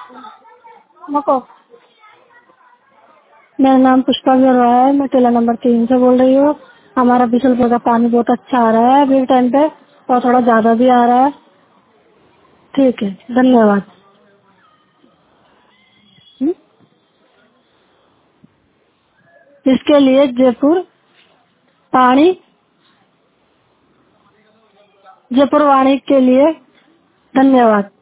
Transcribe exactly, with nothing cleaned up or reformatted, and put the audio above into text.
मको मेरा नाम पुष्पा गिरोरा है। मैं टीला नंबर तीन से बोल रही हूँ। हमारा बिशलपुर का पानी बहुत अच्छा आ रहा है अभी टाइम पे, और थोड़ा ज्यादा भी आ रहा है। ठीक है, धन्यवाद। हम्म? इसके लिए जयपुर पानी जयपुर वाणी के लिए धन्यवाद।